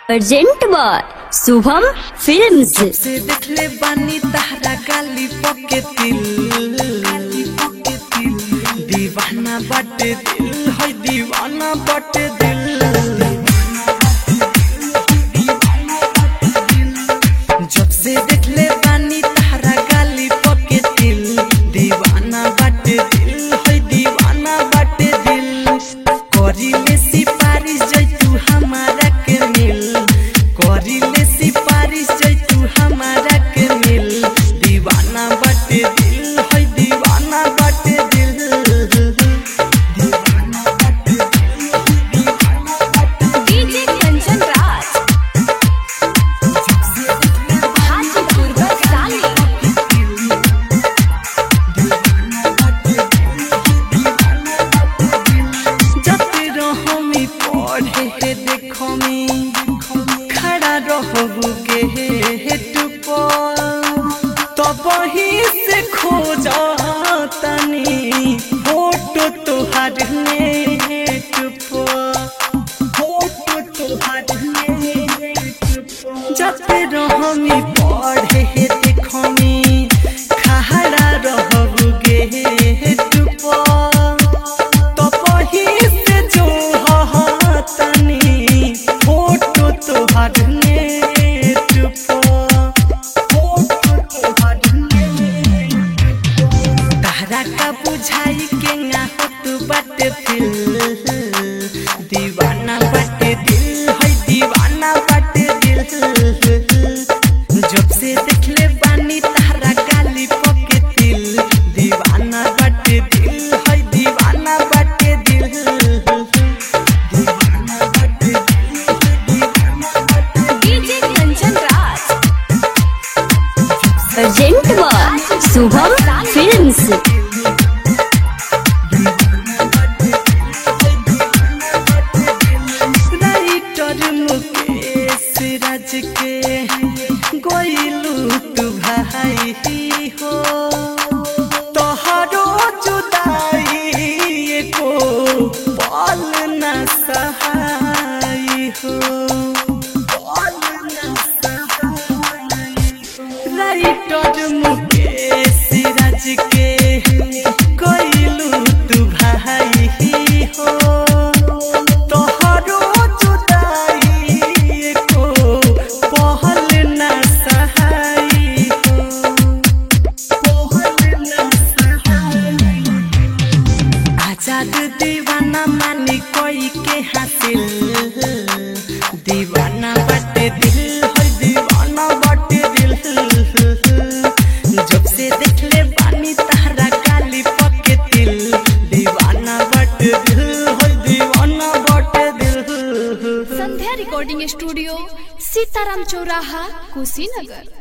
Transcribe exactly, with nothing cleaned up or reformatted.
Urgent बार Shubham films से देखले बानी तहरा गाली पके दिल दीवाना बाटे दिल है दीवाना बाटे दिल जब से देखले बानी तहरा गाली पके दिल दीवाना बाटे दिल है दीवाना बाटे दिल करी ले सिफारिश जैतू हमारा के मिल करी ले सिफारिश जैतू हमारा के मिल दीवाना बाटे दिल है दीवाना बाटे दिल दीवाना बाटे दिल डीजे कंचन राज हाजीपुर बरसाली जते रहमी पढ़े हे देखमी खड़ा रहबू के हेट पर तब ही से खोजा तनी फोटो तोहार नेट पर फोटो तोहार नेट पर जते रहमी पढ़े हे देखमी खड़ा रहबू के हेट पर तब ही से जो तनी फोटो तोहार नेट पर फोटो तोहार नेट पर तहरा का बुझाई के ना होत बाटे फिल दीवाना बाटे दिल है दीवाना बाटे दिल जब से देखले बानी तहरा गाली पके दिल दीवाना बाटे दिल है दीवाना बाटे दिल दीवाना बाटे दिल दीवाना बाटे डीजे कंचन राज अर्जेंट बार शुभम फिल्म्स राइटर मुकेश राज के गोइलू तू भाई हो तोहरो जुदाई को पल न सहाय हो पल न सहाय राइटर मुकेश राज के गोइलू तू भाई हो तोहरो जुदाई को पहल न सहाय हो पहल न सहाय आजाद दीवाना मानी कोई के हासिल दीवाना बाटे दिल है दीवाना बाटे दिल जब से देखले बानी तहरा गाली पके दिल दीवाना बाटे दिल है दीवाना बाटे दिल संध्या रिकॉर्डिंग स्टूडियो सीताराम चौराहा कुशीनगर।